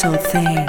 mental thing.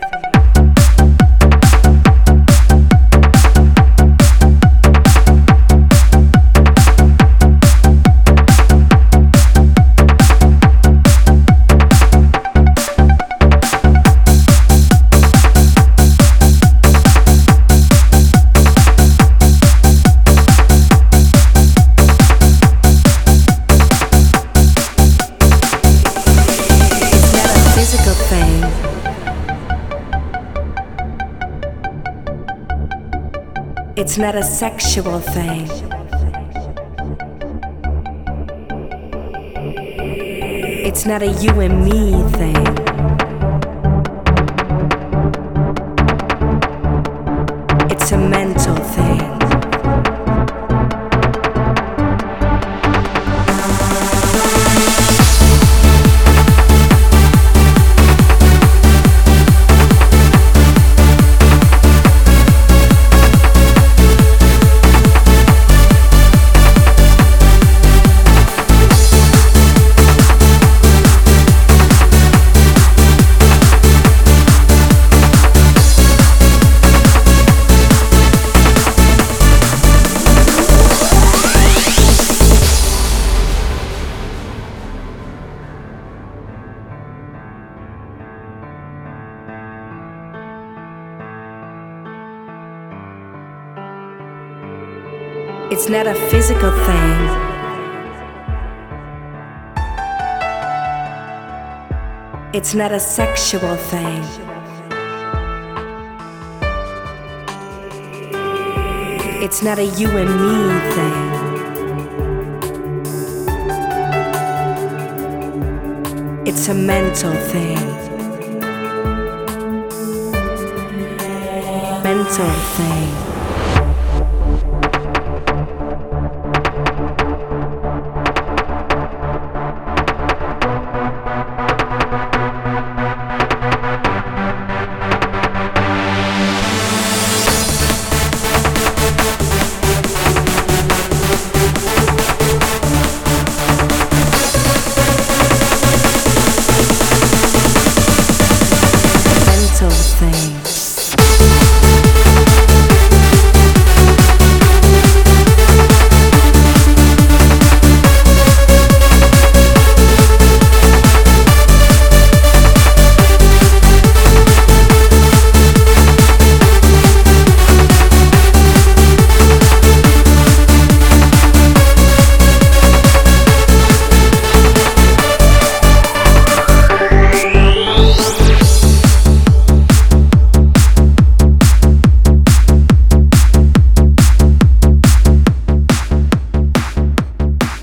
It's not a sexual thing. It's not a you and me thing. It's a mental thing. It's not a physical thing. It's not a sexual thing. It's not a you and me thing. It's a mental thing. Mental thing.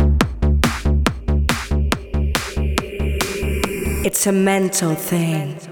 It's a mental thing.